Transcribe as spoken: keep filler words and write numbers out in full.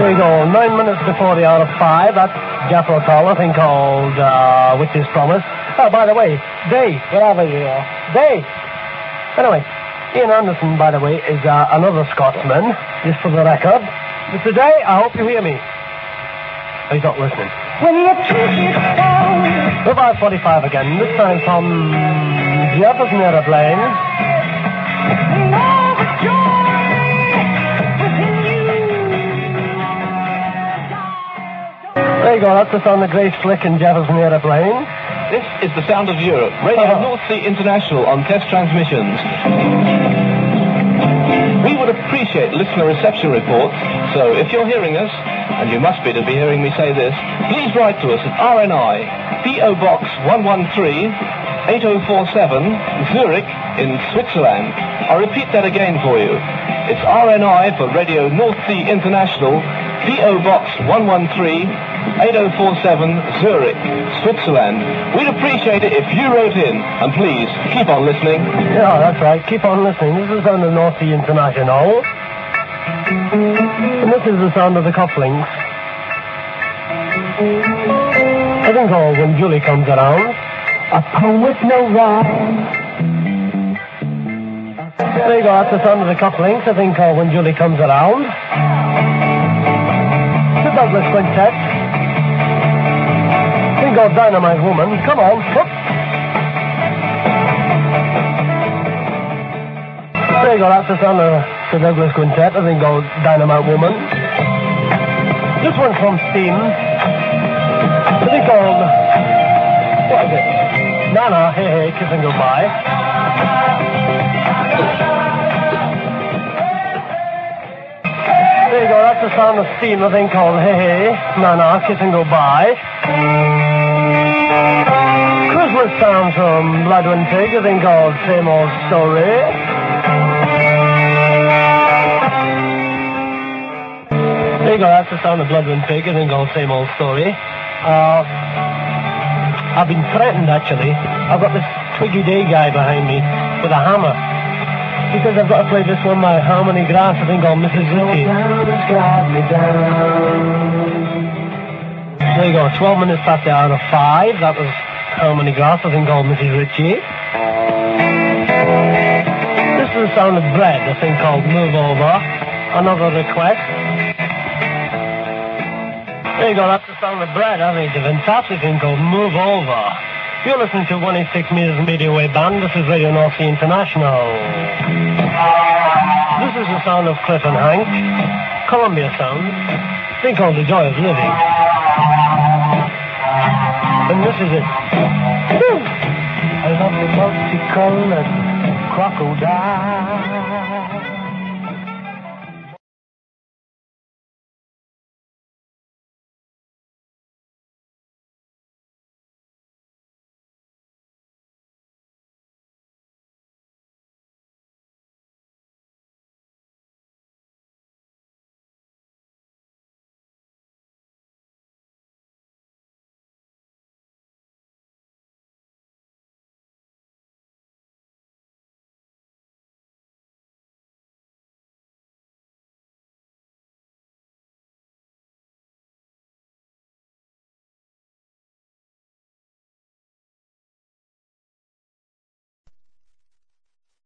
There you go, nine minutes before the hour of five. That's Jethro Tull, a thing called uh, Witch's Promise. Oh, by the way, Dave, wherever you are. Dave! Anyway, Ian Anderson, by the way, is uh, another Scotsman, just for the record. But today, I hope you hear me. Oh, he's not listening. When you the five forty-five again, this time from Jefferson Aeroplane. There you go, that's the sound of Grace Slick and Jefferson Aeroplane. This is the sound of Europe. Radio Uh-huh. North Sea International on test transmissions. We would appreciate listener reception reports, so if you're hearing us, and you must be to be hearing me say this, please write to us at R N I, P O Box one one three, eight oh four seven, Zurich, in Switzerland. I'll repeat that again for you. It's R N I for Radio North Sea International, P O Box one one three, eight oh four seven, Zurich, Switzerland. We'd appreciate it if you wrote in, and please, keep on listening. Yeah, that's right. Keep on listening. This is the sound of North Sea International. And this is the sound of the cufflinks. I think all when Julie comes around. A poem with no rhyme. There you go, that's the sound of the cufflinks. I think all when Julie comes around. The Douglas Quintet. I think all Dynamite Woman. Come on, whoop. There you go, that's the sound of the Douglas Quintet. I think all Dynamite Woman. This one's from Steam. I think called, what is it? Nana, hey, hey, kiss and goodbye. There you go, that's the sound of Steam, I think called Hey, hey, Nana, kiss and goodbye. Christmas sounds from Bloodwind Pig, I think called Same Old Story. There you go, that's the sound of Bloodwind Pig, I think called Same Old Story. Uh, I've been threatened, actually. I've got this Twiggy Day guy behind me with a hammer. He says I've got to play this one by Harmony Grass, I think, on Missus Ritchie. There you go, twelve minutes past the hour of five. That was Harmony Grass, I think, called Missus Ritchie. This is the sound of Bread, a thing called Move Over. Another request. There you go, that's the sound of Bread, I think. A fantastic thing called Move Over. You're listening to one eighty-six meters media wave band. This is Radio North Sea International. This is the sound of Cliff and Hank. Columbia sound. Thing called The Joy of Living. And this is it. Woo! I love the multicolored crocodile.